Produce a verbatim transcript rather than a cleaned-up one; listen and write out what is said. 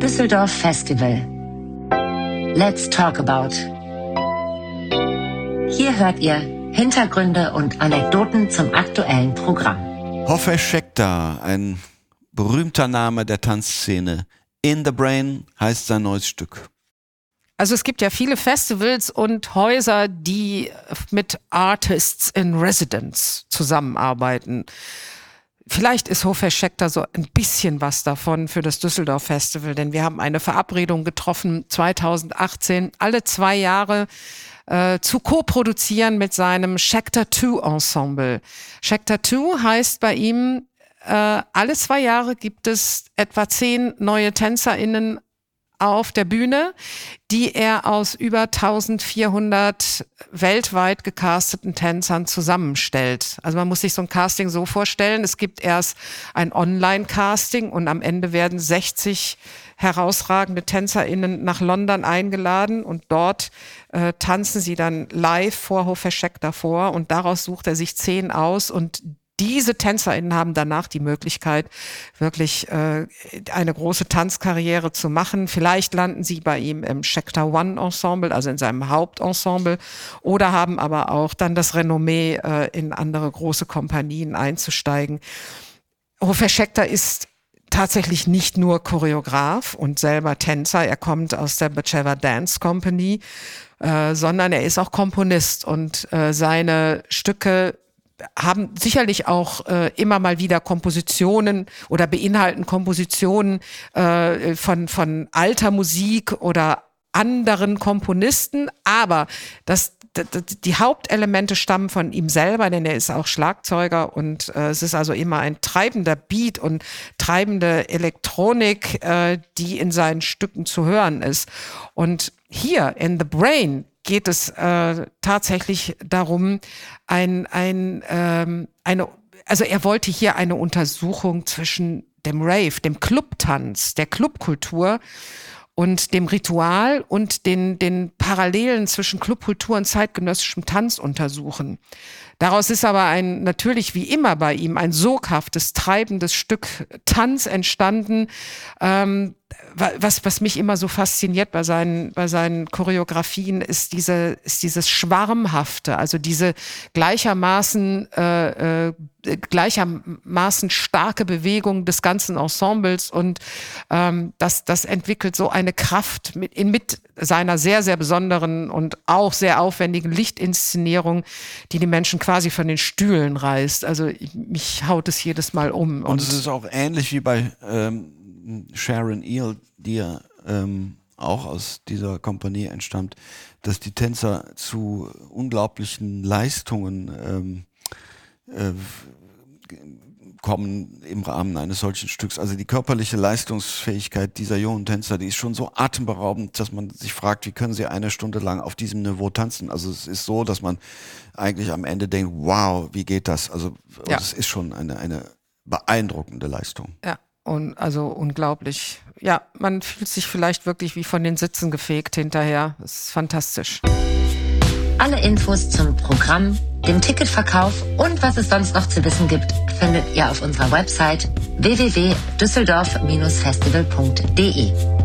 Düsseldorf Festival. Let's talk about. Hier hört ihr Hintergründe und Anekdoten zum aktuellen Programm. Hoffe Scheckter, ein berühmter Name der Tanzszene. In the Brain heißt sein neues Stück. Also es gibt ja viele Festivals und Häuser, die mit Artists in Residence zusammenarbeiten. Vielleicht ist Hoffe Scheckter so ein bisschen was davon für das Düsseldorf Festival, denn wir haben eine Verabredung getroffen, zweitausendachtzehn, alle zwei Jahre äh, zu co-produzieren mit seinem Scheckter zwei Ensemble. Scheckter zwei heißt bei ihm, äh, alle zwei Jahre gibt es etwa zehn neue TänzerInnen auf der Bühne, die er aus über eintausendvierhundert weltweit gecasteten Tänzern zusammenstellt. Also man muss sich so ein Casting so vorstellen, es gibt erst ein Online-Casting und am Ende werden sechzig herausragende TänzerInnen nach London eingeladen und dort äh, tanzen sie dann live vor Hoffe Scheckter vor und daraus sucht er sich zehn aus und diese TänzerInnen haben danach die Möglichkeit, wirklich äh, eine große Tanzkarriere zu machen. Vielleicht landen sie bei ihm im Scheckter One Ensemble, also in seinem Hauptensemble, oder haben aber auch dann das Renommee, äh, in andere große Kompanien einzusteigen. Hoffe Scheckter ist tatsächlich nicht nur Choreograf und selber Tänzer. Er kommt aus der Batsheva Dance Company, äh, sondern er ist auch Komponist und äh, seine Stücke haben sicherlich auch äh, immer mal wieder Kompositionen oder beinhalten Kompositionen äh, von, von alter Musik oder anderen Komponisten, aber das, d- d- die Hauptelemente stammen von ihm selber, denn er ist auch Schlagzeuger und äh, es ist also immer ein treibender Beat und treibende Elektronik, äh, die in seinen Stücken zu hören ist. Und hier in The Brain geht es äh, tatsächlich darum, ein, ein, ähm, eine, also er wollte hier eine Untersuchung zwischen dem Rave, dem Clubtanz, der Clubkultur und dem Ritual und den, den Parallelen zwischen Clubkultur und zeitgenössischem Tanz untersuchen. Daraus ist aber ein, natürlich wie immer bei ihm, ein soghaftes, treibendes Stück Tanz entstanden, ähm, was, was mich immer so fasziniert bei seinen, bei seinen Choreografien, ist diese, ist dieses Schwarmhafte, also diese gleichermaßen, äh, äh, gleichermaßen starke Bewegung des ganzen Ensembles und ähm, das, das entwickelt so eine Kraft mit, in, mit seiner sehr, sehr besonderen und auch sehr aufwendigen Lichtinszenierung, die die Menschen quasi von den Stühlen reißt. Also ich, mich haut es jedes Mal um. Und, und es ist auch ähnlich wie bei ähm, Sharon Eel, die ja ähm, auch aus dieser Kompanie entstammt, dass die Tänzer zu unglaublichen Leistungen ähm, äh, kommen im Rahmen eines solchen Stücks. Also die körperliche Leistungsfähigkeit dieser jungen Tänzer, die ist schon so atemberaubend, dass man sich fragt, wie können sie eine Stunde lang auf diesem Niveau tanzen? Also es ist so, dass man eigentlich am Ende denkt, wow, wie geht das? Also ja. Es ist schon eine, eine beeindruckende Leistung. Ja. Und also unglaublich. Ja, man fühlt sich vielleicht wirklich wie von den Sitzen gefegt hinterher. Das ist fantastisch. Alle Infos zum Programm, dem Ticketverkauf und was es sonst noch zu wissen gibt, findet ihr auf unserer Website w w w punkt düsseldorf Bindestrich festival punkt d e.